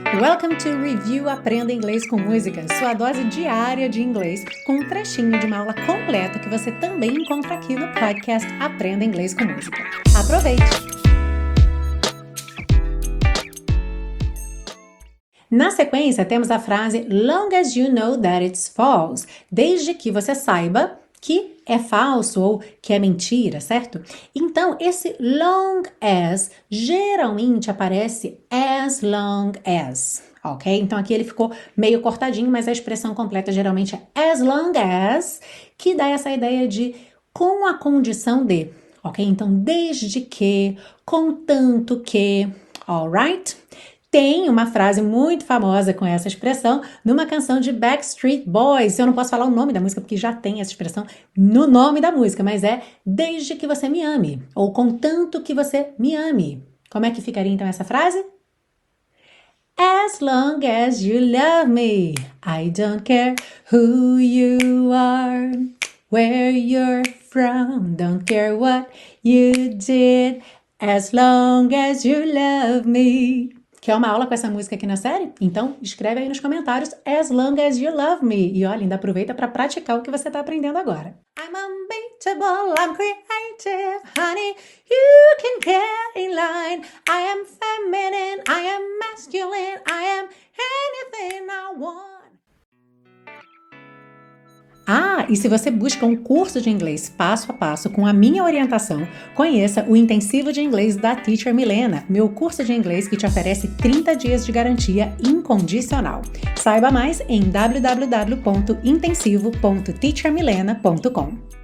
Welcome to Review Aprenda Inglês com Música, sua dose diária de inglês, com um trechinho de uma aula completa que você também encontra aqui no podcast Aprenda Inglês com Música. Aproveite! Na sequência, temos a frase long as you know that it's false, desde que você saiba que é falso ou que é mentira, certo? Então, esse long as geralmente aparece as long as, ok? Então, aqui ele ficou meio cortadinho, mas a expressão completa geralmente é as long as, que dá essa ideia de com a condição de, ok? Então, desde que, contanto que, alright? Tem uma frase muito famosa com essa expressão numa canção de Backstreet Boys. Eu não posso falar o nome da música porque já tem essa expressão no nome da música, mas é desde que você me ame, ou contanto que você me ame. Como é que ficaria então essa frase? As long as you love me, I don't care who you are, where you're from, don't care what you did, as long as you love me. Quer uma aula com essa música aqui na série? Então, escreve aí nos comentários As long as you love me. E olha, ainda aproveita para praticar o que você está aprendendo agora. I'm unbeatable, I'm creative, honey, you can get in line. I am feminine, I am masculine, I am anything I want. E se você busca um curso de inglês passo a passo com a minha orientação, conheça o Intensivo de Inglês da Teacher Milena, meu curso de inglês que te oferece 30 dias de garantia incondicional. Saiba mais em www.intensivo.teachermilena.com.